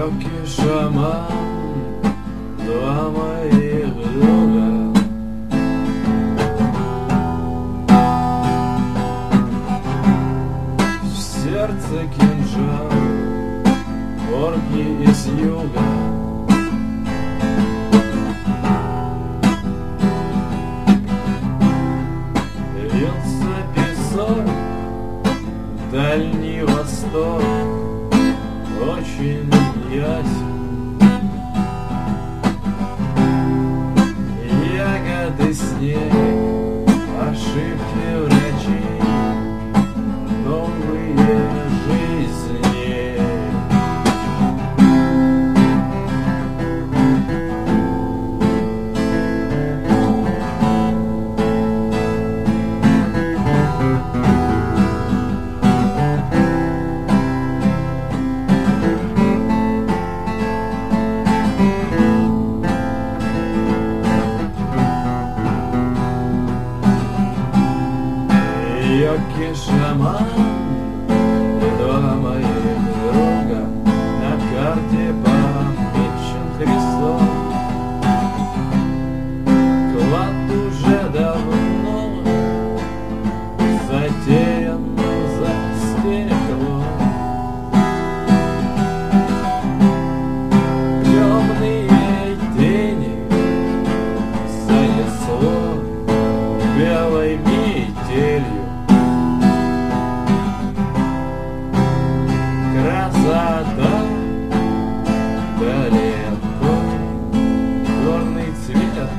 Йоки шаман, два моих друга. В сердце кинжал, орки из юга. Льется песок, Дальний Восток очень ясен. Ягоды, снег, ошибки врачей, новые жизни. Йоки шаман, два моих друга, на карте помечен крестом. Клад уже давно затерян за стеклом. Темные тени занесло белой метелью. Красота далеко, горный цветок.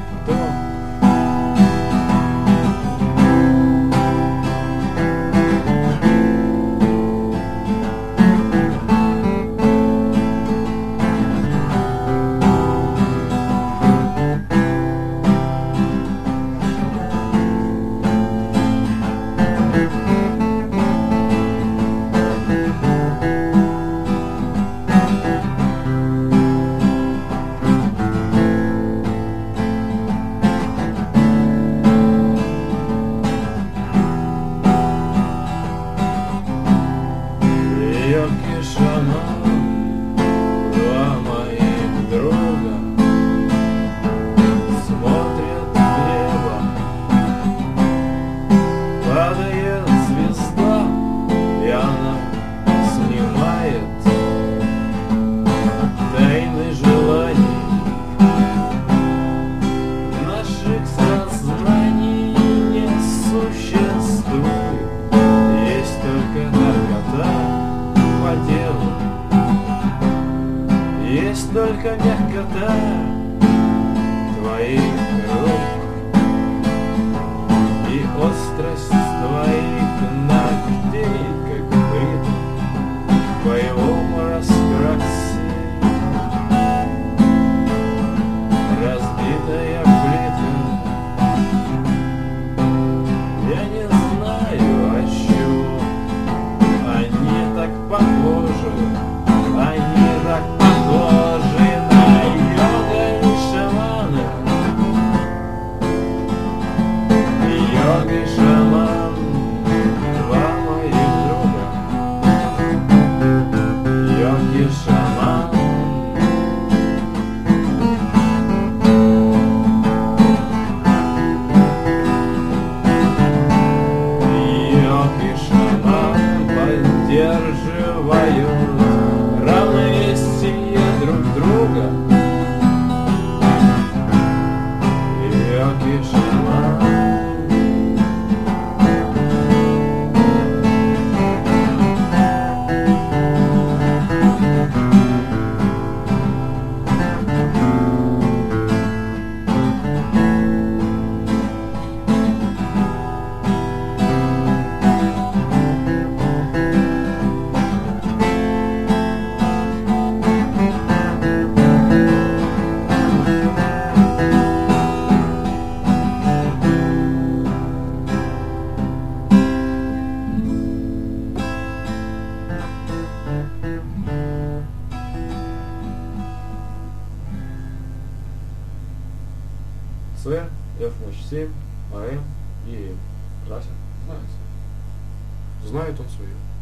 Йоки шаман, два моих друга, смотрят в небо. Падает звезда, и она снимает тайны желаний наших сознаний. Не существует, есть только наркота по делу, есть только мягкота твоих рук и острость твоих ногтей, как бритва в боевом раскрасе. Разбитая плитка, я не знаю, от чего они так похожи, они так похожи на йога и шамана. Йога и шаман, два моих друга. Йога и шаман. Йога и шаман поддерживают равновесие друг друга. Йоки шаман. С, F07, АМ и ЭМ. Красит? Знает. Знает он свое.